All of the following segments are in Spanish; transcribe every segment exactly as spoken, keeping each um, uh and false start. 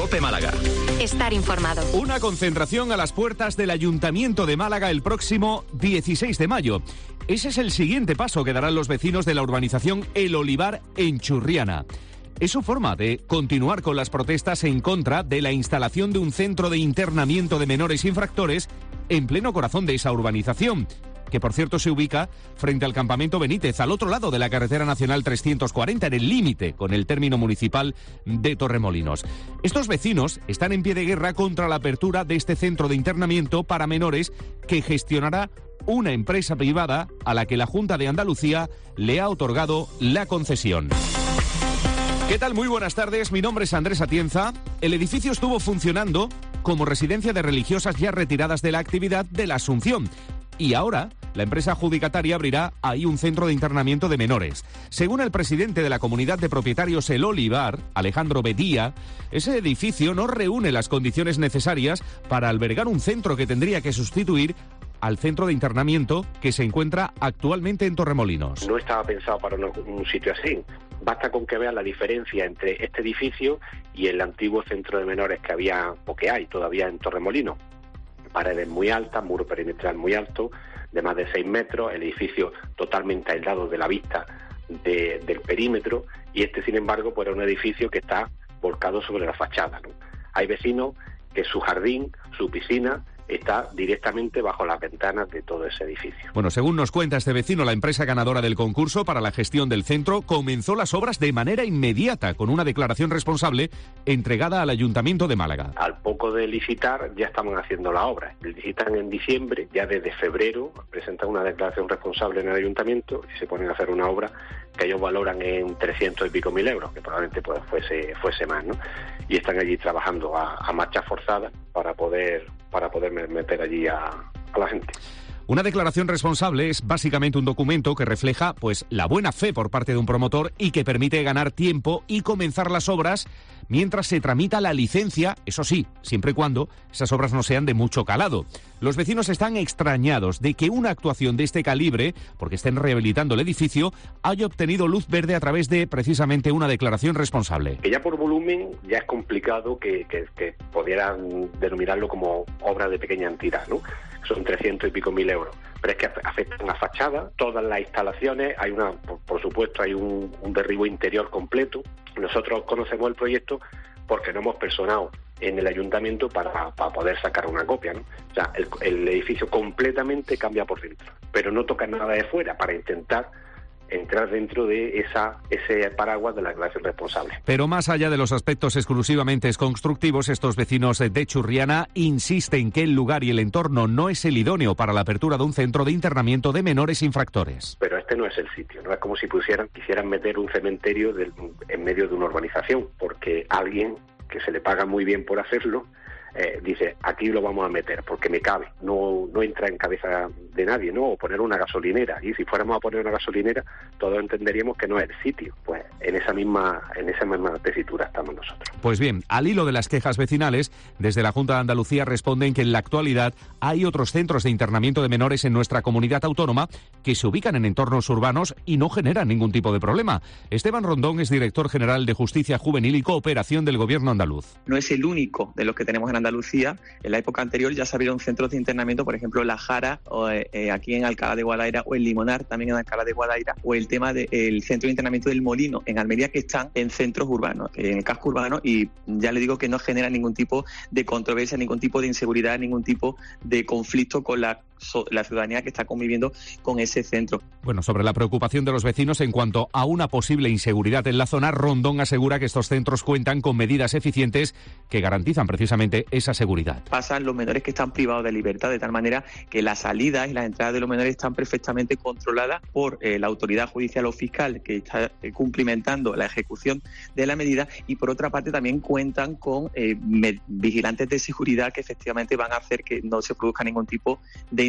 COPE Málaga. Estar informado. Una concentración a las puertas del Ayuntamiento de Málaga el próximo dieciséis de mayo. Ese es el siguiente paso que darán los vecinos de la urbanización El Olivar en Churriana. Es su forma de continuar con las protestas en contra de la instalación de un centro de internamiento de menores infractores en pleno corazón de esa urbanización, que por cierto se ubica frente al campamento Benítez, al otro lado de la carretera nacional trescientos cuarenta, en el límite con el término municipal de Torremolinos. Estos vecinos están en pie de guerra contra la apertura de este centro de internamiento para menores que gestionará una empresa privada a la que la Junta de Andalucía le ha otorgado la concesión. ¿Qué tal? Muy buenas tardes, mi nombre es Andrés Atienza. El edificio estuvo funcionando como residencia de religiosas ya retiradas de la actividad de la Asunción. Y ahora, la empresa adjudicataria abrirá ahí un centro de internamiento de menores. Según el presidente de la comunidad de propietarios El Olivar, Alejandro Bedía, ese edificio no reúne las condiciones necesarias para albergar un centro que tendría que sustituir al centro de internamiento que se encuentra actualmente en Torremolinos. No estaba pensado para un, un sitio así. Basta con que vean la diferencia entre este edificio y el antiguo centro de menores que había, o que hay todavía en Torremolinos. Paredes muy altas, muro perimetral muy alto, de más de seis metros, el edificio totalmente aislado de la vista de, del perímetro, y este, sin embargo, pues era un edificio que está volcado sobre la fachada, ¿no? Hay vecinos que su jardín, su piscina, está directamente bajo las ventanas de todo ese edificio. Bueno, según nos cuenta este vecino, la empresa ganadora del concurso para la gestión del centro comenzó las obras de manera inmediata, con una declaración responsable entregada al Ayuntamiento de Málaga. Al poco de licitar, ya estaban haciendo la obra. Licitan en diciembre, ya desde febrero presentan una declaración responsable en el Ayuntamiento y se ponen a hacer una obra que ellos valoran en trescientos y pico mil euros, que probablemente pues fuese, fuese más, ¿no? Y están allí trabajando a, a marcha forzada para poder, para poder meter allí a, a la gente. Una declaración responsable es básicamente un documento que refleja pues la buena fe por parte de un promotor y que permite ganar tiempo y comenzar las obras mientras se tramita la licencia, eso sí, siempre y cuando esas obras no sean de mucho calado. Los vecinos están extrañados de que una actuación de este calibre, porque estén rehabilitando el edificio, haya obtenido luz verde a través de precisamente una declaración responsable. Que ya por volumen ya es complicado que, que, que pudieran denominarlo como obra de pequeña entidad, ¿no? Son trescientos y pico mil euros. Pero es que afectan la fachada, todas las instalaciones, hay una, por, por supuesto, hay un, un derribo interior completo. Nosotros conocemos el proyecto porque no hemos personado en el ayuntamiento para, para poder sacar una copia, ¿no? O sea, el, el edificio completamente cambia por dentro, pero no toca nada de fuera para intentar entrar dentro de esa ese paraguas de la declaración responsable. Pero más allá de los aspectos exclusivamente constructivos, estos vecinos de Churriana insisten que el lugar y el entorno no es el idóneo para la apertura de un centro de internamiento de menores infractores. Pero este no es el sitio, no es como si pusieran, quisieran meter un cementerio del, en medio de una urbanización, porque alguien que se le paga muy bien por hacerlo, Eh, dice, aquí lo vamos a meter porque me cabe, no no entra en cabeza de nadie, ¿no? O poner una gasolinera, y si fuéramos a poner una gasolinera todos entenderíamos que no es el sitio. Pues en esa misma en esa misma tesitura estamos nosotros. Pues bien, al hilo de las quejas vecinales, desde la Junta de Andalucía responden que en la actualidad hay otros centros de internamiento de menores en nuestra comunidad autónoma que se ubican en entornos urbanos y no generan ningún tipo de problema. Esteban Rondón es director general de Justicia Juvenil y Cooperación del Gobierno andaluz. No es el único de los que tenemos en Andalucía. En la época anterior ya se abrieron centros de internamiento, por ejemplo La Jara, o, eh, aquí en Alcalá de Guadaira, o el Limonar, también en Alcalá de Guadaira, o el tema del centro de internamiento del Molino en Almería, que están en centros urbanos, en el casco urbano, y ya le digo que no genera ningún tipo de controversia, ningún tipo de inseguridad, ningún tipo de conflicto con la la ciudadanía que está conviviendo con ese centro. Bueno, sobre la preocupación de los vecinos en cuanto a una posible inseguridad en la zona, Rondón asegura que estos centros cuentan con medidas eficientes que garantizan precisamente esa seguridad. Pasan los menores que están privados de libertad, de tal manera que las salidas y las entradas de los menores están perfectamente controladas por eh, la autoridad judicial o fiscal que está eh, cumplimentando la ejecución de la medida, y por otra parte también cuentan con eh, vigilantes de seguridad que efectivamente van a hacer que no se produzca ningún tipo de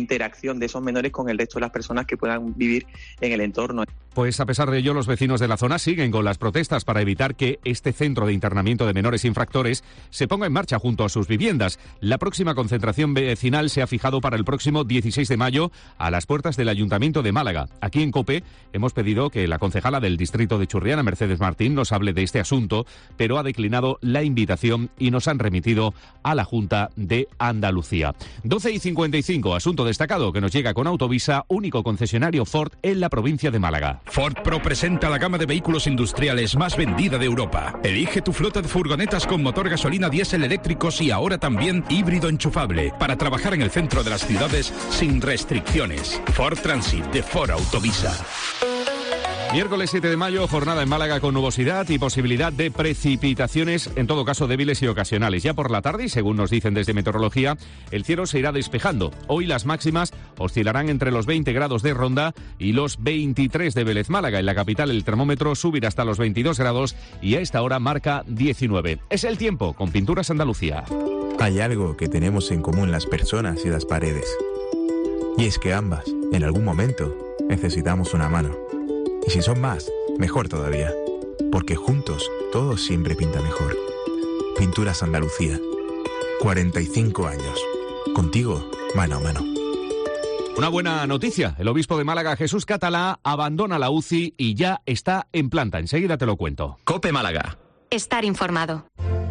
interacción de esos menores con el resto de las personas que puedan vivir en el entorno. Pues a pesar de ello, los vecinos de la zona siguen con las protestas para evitar que este centro de internamiento de menores infractores se ponga en marcha junto a sus viviendas. La próxima concentración vecinal se ha fijado para el próximo dieciséis de mayo a las puertas del Ayuntamiento de Málaga. Aquí en COPE hemos pedido que la concejala del distrito de Churriana, Mercedes Martín, nos hable de este asunto, pero ha declinado la invitación y nos han remitido a la Junta de Andalucía. doce y cincuenta y cinco, asunto destacado que nos llega con Autovisa, único concesionario Ford en la provincia de Málaga. Ford Pro presenta la gama de vehículos industriales más vendida de Europa. Elige tu flota de furgonetas con motor gasolina diésel eléctricos y ahora también híbrido enchufable para trabajar en el centro de las ciudades sin restricciones. Ford Transit de Ford Autovisa. Miércoles siete de mayo, jornada en Málaga con nubosidad y posibilidad de precipitaciones, en todo caso débiles y ocasionales. Ya por la tarde, y según nos dicen desde Meteorología, el cielo se irá despejando. Hoy las máximas oscilarán entre los veinte grados de Ronda y los veintitrés de Vélez. Málaga, en la capital, el termómetro subirá hasta los veintidós grados y a esta hora marca diecinueve. Es el tiempo con Pinturas Andalucía. Hay algo que tenemos en común las personas y las paredes. Y es que ambas, en algún momento, necesitamos una mano. Y si son más, mejor todavía, porque juntos todo siempre pinta mejor. Pinturas Andalucía, cuarenta y cinco años, contigo mano a mano. Una buena noticia, el obispo de Málaga, Jesús Catalá, abandona la U C I y ya está en planta. Enseguida te lo cuento. COPE Málaga. Estar informado.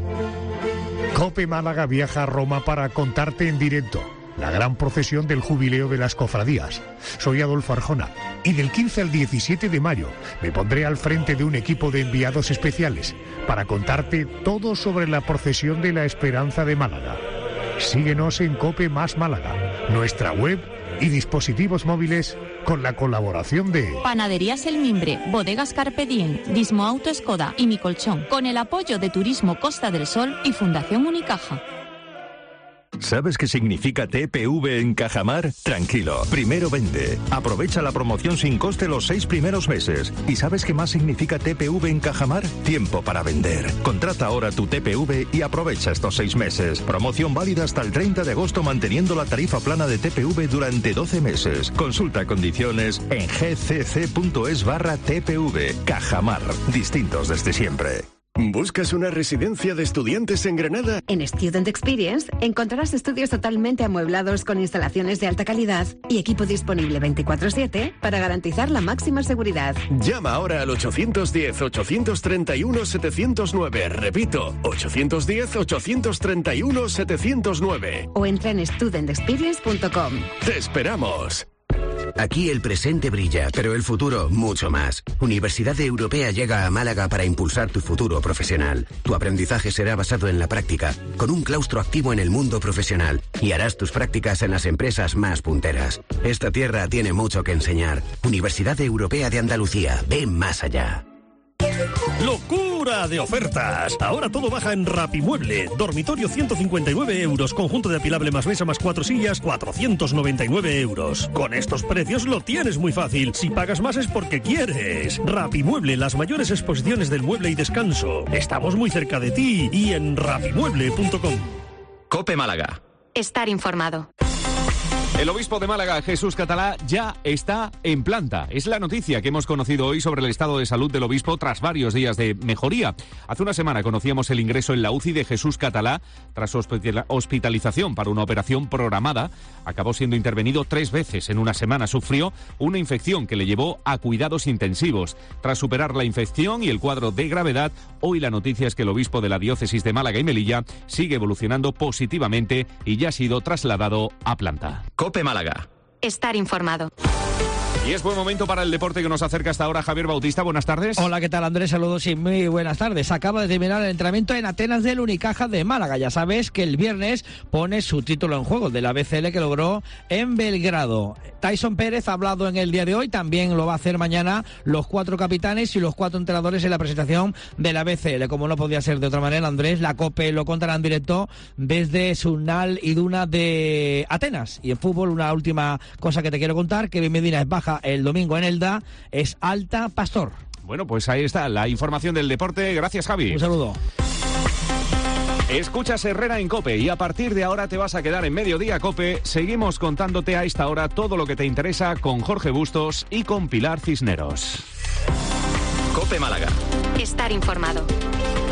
COPE Málaga viaja a Roma para contarte en directo la gran procesión del jubileo de las cofradías. Soy Adolfo Arjona y del quince al diecisiete de mayo me pondré al frente de un equipo de enviados especiales para contarte todo sobre la procesión de la Esperanza de Málaga. Síguenos en COPE Más Málaga, nuestra web y dispositivos móviles con la colaboración de Panaderías El Mimbre, Bodegas Carpe Diem, Dismo Auto Skoda y Mi Colchón, con el apoyo de Turismo Costa del Sol y Fundación Unicaja. ¿Sabes qué significa T P V en Cajamar? Tranquilo, primero vende. Aprovecha la promoción sin coste los seis primeros meses. ¿Y sabes qué más significa T P V en Cajamar? Tiempo para vender. Contrata ahora tu T P V y aprovecha estos seis meses. Promoción válida hasta el treinta de agosto manteniendo la tarifa plana de T P V durante doce meses. Consulta condiciones en gcc.es barra TPV. Cajamar, distintos desde siempre. ¿Buscas una residencia de estudiantes en Granada? En Student Experience encontrarás estudios totalmente amueblados con instalaciones de alta calidad y equipo disponible veinticuatro siete para garantizar la máxima seguridad. Llama ahora al ochocientos diez, ochocientos treinta y uno, setecientos nueve. Repito, ochocientos diez, ochocientos treinta y uno, setecientos nueve. O entra en student experience punto com. ¡Te esperamos! Aquí el presente brilla, pero el futuro mucho más. Universidad Europea llega a Málaga para impulsar tu futuro profesional. Tu aprendizaje será basado en la práctica, con un claustro activo en el mundo profesional, y harás tus prácticas en las empresas más punteras. Esta tierra tiene mucho que enseñar. Universidad Europea de Andalucía, ven más allá. ¡Locura de ofertas! Ahora todo baja en Rapimueble. Dormitorio ciento cincuenta y nueve euros. Conjunto de apilable más mesa más cuatro sillas, cuatrocientos noventa y nueve euros. Con estos precios lo tienes muy fácil. Si pagas más es porque quieres. Rapimueble, las mayores exposiciones del mueble y descanso. Estamos muy cerca de ti y en rapimueble punto com. COPE Málaga. Estar informado. El obispo de Málaga, Jesús Catalá, ya está en planta. Es la noticia que hemos conocido hoy sobre el estado de salud del obispo tras varios días de mejoría. Hace una semana conocíamos el ingreso en la U C I de Jesús Catalá tras hospitalización para una operación programada. Acabó siendo intervenido tres veces en una semana. Sufrió una infección que le llevó a cuidados intensivos. Tras superar la infección y el cuadro de gravedad, hoy la noticia es que el obispo de la diócesis de Málaga y Melilla sigue evolucionando positivamente y ya ha sido trasladado a planta. COPE Málaga. Estar informado. Y es buen momento para el deporte que nos acerca hasta ahora Javier Bautista. Buenas tardes. Hola, ¿qué tal, Andrés? Saludos y muy buenas tardes. Acaba de terminar el entrenamiento en Atenas del Unicaja de Málaga. Ya sabes que el viernes pone su título en juego, de la B C L que logró en Belgrado. Tyson Pérez ha hablado en el día de hoy, también lo va a hacer mañana los cuatro capitanes y los cuatro entrenadores en la presentación de la B C L. Como no podía ser de otra manera, Andrés, la COPE lo contará en directo desde Sunal y Duna de Atenas. Y en fútbol, una última cosa que te quiero contar, Kevin Medina es baja el domingo en Elda, es alta Pastor. Bueno, pues ahí está la información del deporte. Gracias, Javi. Un saludo. Escuchas Herrera en COPE y a partir de ahora te vas a quedar en Mediodía COPE. Seguimos contándote a esta hora todo lo que te interesa con Jorge Bustos y con Pilar Cisneros. COPE Málaga. Estar informado.